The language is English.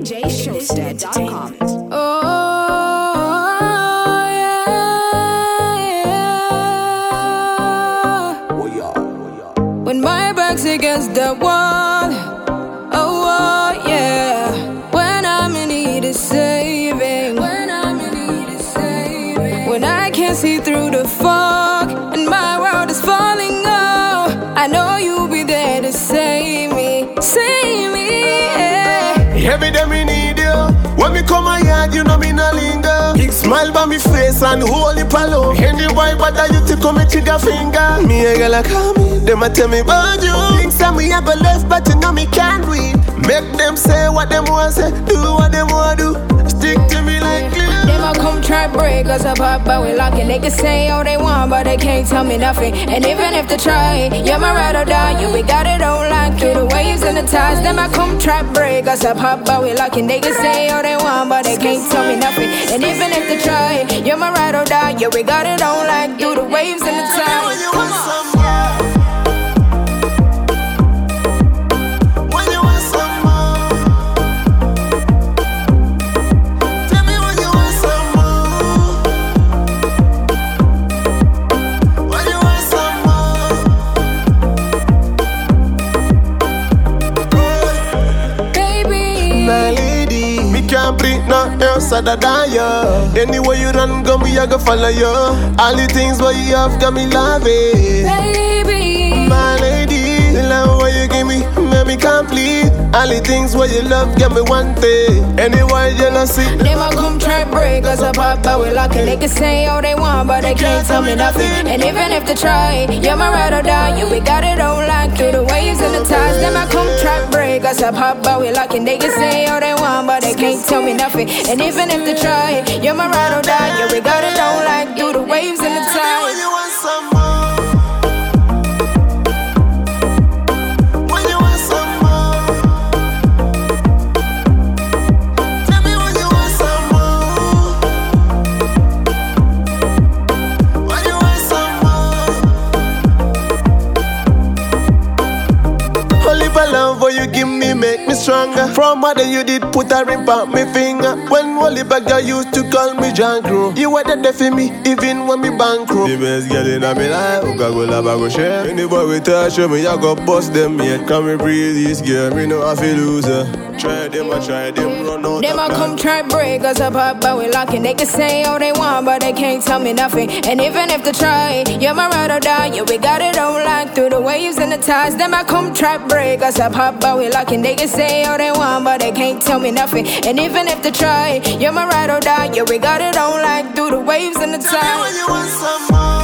DJShowster.com. Oh, yeah. When my back's against the wall, oh, yeah. When I'm in need of saving, when I can't see through the fog and my world is falling, oh, I know you'll be there to save me, yeah. Every day me need you. When me come my yard, you know me no linger. Big smile by me face and hold it palo. Any boy but I you to come me trigger finger. Me a girl a call me, them a tell me about you. Things that me a go left, but you know me can't read. Make them say what them want say, do what them want do. Stick to me like glue. Them a come try break us apart, but we locking. They can say all they want, but they can't tell me nothing. And even if they try, you're my ride or die. You we got it on like through the waves and the tides. Them a come try break us apart, but we locking. They can say all they want, but they can't tell me nothing. And even if they try, you're my ride or die. Yeah, we got it on like through the waves and the tides. Come on. Can't breathe nothing else other than you. Anywhere you run, go me, I go follow you. All the things what you have got me loving. Baby, my lady, the love what you give me, make me complete. All the things what you love, get me one thing. Anywhere you don't see. They might come try break us apart, but we locking. They can say all they want, but they can't tell me nothing. And even if they try, you're my ride or die. You we got it on like through the waves and the tides. They might come try break us apart, but we locking. They can say all they want, but they can't tell me nothing. And even if they try, you're my ride or die. Yeah, we got it on like through the waves and the tides. When you want some more, when you want some more, tell me when you want some more, when you want some more. Only for love what you give me make me stronger. From what you did put a ring on me finger. When Wally Bagger used to call me John Crow. You were there for me even when me bankrupt. The best girl in my life, who can go love I go share. Any boy we touch me, I go bust them yet. Come me breathe this girl, me know I feel loser. Try them, run out. Them a come try break us apart, but we locking. They can say all they want, but they can't tell me nothing. And even if they try, you're my ride or die. Yeah, we got it on like through the waves and the tides. Them a come try break us apart, but we locking. They can say all they want, but they can't tell me nothing. And even if they try, you're my ride or die. Yeah, we got it on like through the waves and the tides. Tell me when you want some more.